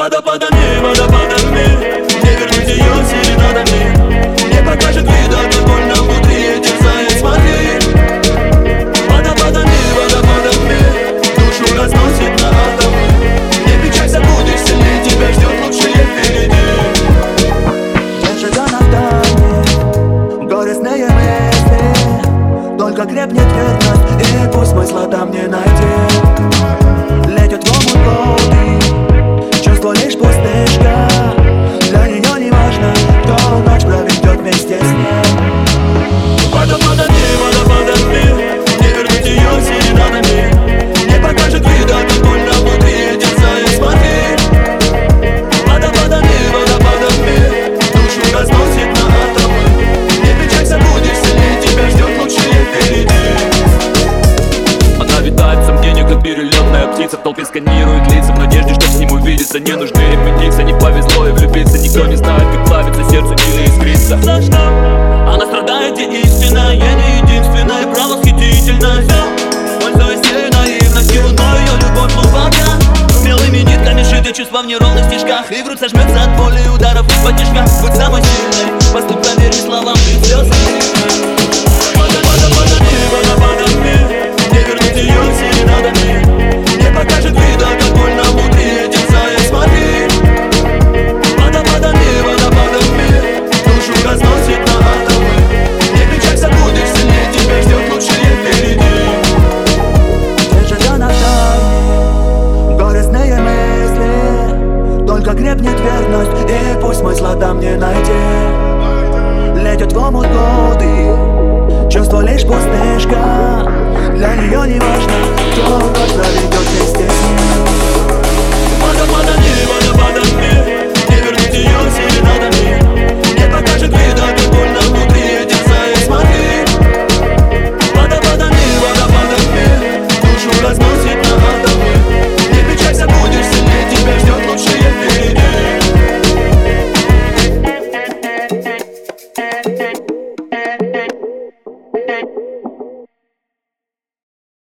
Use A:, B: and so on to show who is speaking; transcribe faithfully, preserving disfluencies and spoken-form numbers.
A: Водопадами, водопадами не вернуть ее серенадами. Не покажет вида, как больно внутри, терзает, смотри. Водопадами, водопадами душу разносит на атомы. Не печалься, будешь сильнее, тебя ждет лучшее впереди.
B: Я живя на дальней, горестные мысли, только крепнет верность, и пусть смысла там не найти. Летят в омут годы, чувство лишь пустышка. Для нее не важно, кто ночь проведет вместе с ней.
A: Водопадами, водопадами не вернуть ее серенадами. Не покажет вида, как больно внутри, терзает, смотри. Водопадами, водопадами душу разносит на атомы. Не печалься, будешь сильнее, тебя ждет лучшее впереди.
C: Она витает в сомнениях, как перелетная птица. В толпе сканирует лица в надежде, что с ним увидеться. Не нужны репетиции, не повезло и влюбиться. Никто не знает, как плавится сердце или искрится.
A: За что? Она страдает, где истина, я не единственная, право восхитительная. Пользуясь ею наивностью, но ее любовь глубока. Белыми нитками шиты чувства в неровных стежках, и грудь сожмется от боли ударов из-под тяжка. Будь самой сильной, поступка верь словам, ты слезы. Водопадами, водопадами не вернуть ее серенадами. Не покажет вида, как больно внутри, терзает, смотри. Водопадами, водопадами душу разносит на атомы. Не печалься, будешь сильнее, тебя ждет лучшее впереди.
B: Я живя на дальней, горестные мысли, только крепнет верность, и пусть смысла там не найти. Летят в омут годы, чувство лишь пустышка. Для нее не важно, кто ночь проведет вместе с ним.
A: Водопадами,